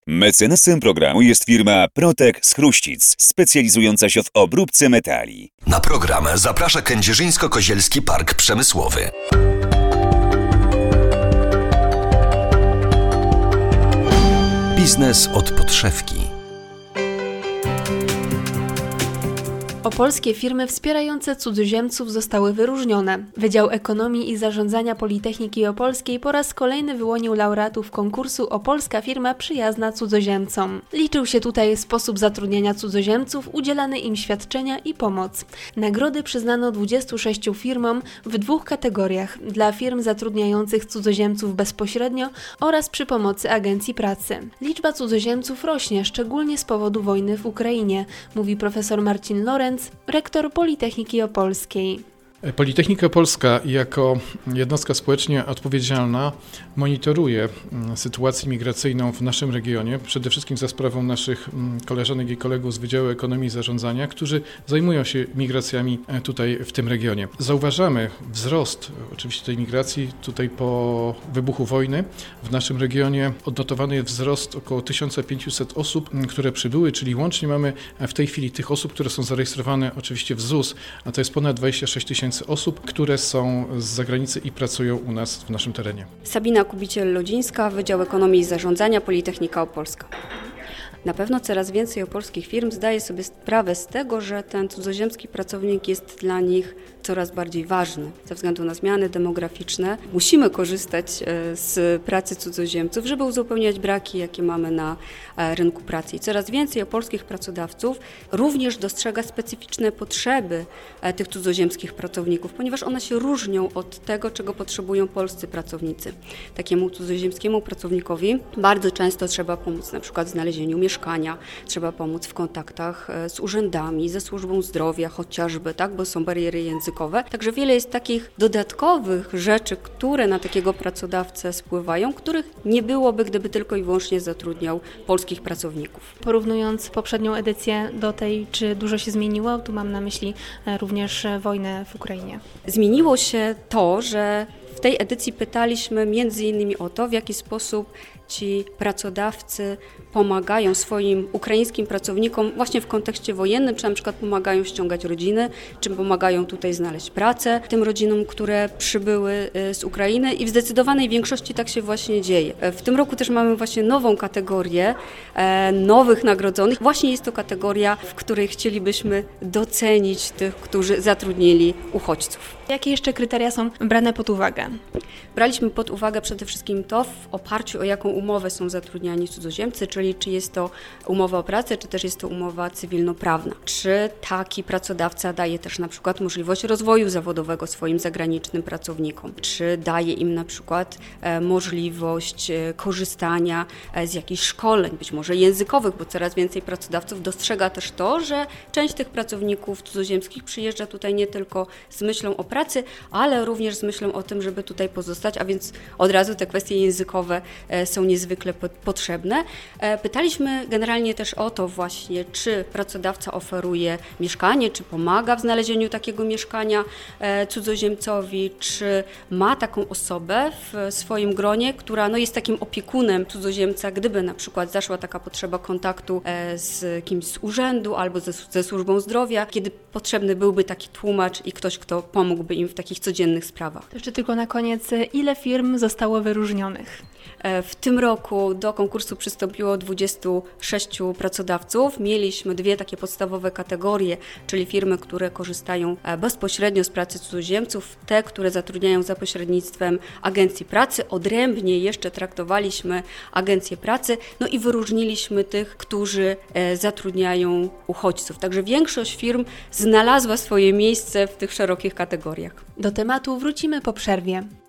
Mecenasem programu jest firma Protek z Chruścic, specjalizująca się w obróbce metali. Na program zaprasza Kędzierzyńsko-Kozielski Park Przemysłowy. Biznes od podszewki. Opolskie firmy wspierające cudzoziemców zostały wyróżnione. Wydział Ekonomii i Zarządzania Politechniki Opolskiej po raz kolejny wyłonił laureatów konkursu Opolska firma przyjazna cudzoziemcom. Liczył się tutaj sposób zatrudniania cudzoziemców, udzielane im świadczenia i pomoc. Nagrody przyznano 26 firmom w 2 kategoriach: dla firm zatrudniających cudzoziemców bezpośrednio oraz przy pomocy agencji pracy. Liczba cudzoziemców rośnie, szczególnie z powodu wojny w Ukrainie, mówi profesor Marcin Lorenz, rektor Politechniki Opolskiej. Politechnika Opolska jako jednostka społecznie odpowiedzialna monitoruje sytuację migracyjną w naszym regionie, przede wszystkim za sprawą naszych koleżanek i kolegów z Wydziału Ekonomii i Zarządzania, którzy zajmują się migracjami tutaj w tym regionie. Zauważamy wzrost oczywiście tej migracji tutaj po wybuchu wojny. W naszym regionie odnotowany jest wzrost około 1500 osób, które przybyły, czyli łącznie mamy w tej chwili tych osób, które są zarejestrowane oczywiście w ZUS, a to jest ponad 26 000 osób, które są z zagranicy i pracują u nas w naszym terenie. Sabina Kubiciel-Lodzińska, Wydział Ekonomii i Zarządzania, Politechnika Opolska. Na pewno coraz więcej opolskich firm zdaje sobie sprawę z tego, że ten cudzoziemski pracownik jest dla nich coraz bardziej ważny. Ze względu na zmiany demograficzne musimy korzystać z pracy cudzoziemców, żeby uzupełniać braki, jakie mamy na rynku pracy. I coraz więcej opolskich pracodawców również dostrzega specyficzne potrzeby tych cudzoziemskich pracowników, ponieważ one się różnią od tego, czego potrzebują polscy pracownicy. Takiemu cudzoziemskiemu pracownikowi bardzo często trzeba pomóc na przykład w znalezieniu mieszkania, trzeba pomóc w kontaktach z urzędami, ze służbą zdrowia chociażby, tak, bo są bariery językowe. Także wiele jest takich dodatkowych rzeczy, które na takiego pracodawcę spływają, których nie byłoby, gdyby tylko i wyłącznie zatrudniał polskich pracowników. Porównując poprzednią edycję do tej, czy dużo się zmieniło? Tu mam na myśli również wojnę w Ukrainie. Zmieniło się to, że w tej edycji pytaliśmy między innymi o to, w jaki sposób ci pracodawcy pomagają swoim ukraińskim pracownikom właśnie w kontekście wojennym, czy na przykład pomagają ściągać rodziny, czy pomagają tutaj znaleźć pracę tym rodzinom, które przybyły z Ukrainy i w zdecydowanej większości tak się właśnie dzieje. W tym roku też mamy właśnie nową kategorię nowych nagrodzonych. Właśnie jest to kategoria, w której chcielibyśmy docenić tych, którzy zatrudnili uchodźców. Jakie jeszcze kryteria są brane pod uwagę? Braliśmy pod uwagę przede wszystkim to, w oparciu o jaką umowę są zatrudniani cudzoziemcy, czyli czy jest to umowa o pracę, czy też jest to umowa cywilnoprawna. Czy taki pracodawca daje też na przykład możliwość rozwoju zawodowego swoim zagranicznym pracownikom, czy daje im na przykład możliwość korzystania z jakichś szkoleń, być może językowych, bo coraz więcej pracodawców dostrzega też to, że część tych pracowników cudzoziemskich przyjeżdża tutaj nie tylko z myślą o pracy, ale również z myślą o tym, żeby tutaj pozostać, a więc od razu te kwestie językowe są niezwykle potrzebne. Pytaliśmy generalnie też o to właśnie, czy pracodawca oferuje mieszkanie, czy pomaga w znalezieniu takiego mieszkania cudzoziemcowi, czy ma taką osobę w swoim gronie, która jest takim opiekunem cudzoziemca, gdyby na przykład zaszła taka potrzeba kontaktu z kimś z urzędu albo ze służbą zdrowia, kiedy potrzebny byłby taki tłumacz i ktoś, kto pomógłby im w takich codziennych sprawach. To jeszcze tylko na koniec, ile firm zostało wyróżnionych? W tym roku do konkursu przystąpiło 26 pracodawców. Mieliśmy 2 takie podstawowe kategorie, czyli firmy, które korzystają bezpośrednio z pracy cudzoziemców, te, które zatrudniają za pośrednictwem agencji pracy. Odrębnie jeszcze traktowaliśmy agencje pracy, i wyróżniliśmy tych, którzy zatrudniają uchodźców. Także większość firm znalazła swoje miejsce w tych szerokich kategoriach. Do tematu wrócimy po przerwie.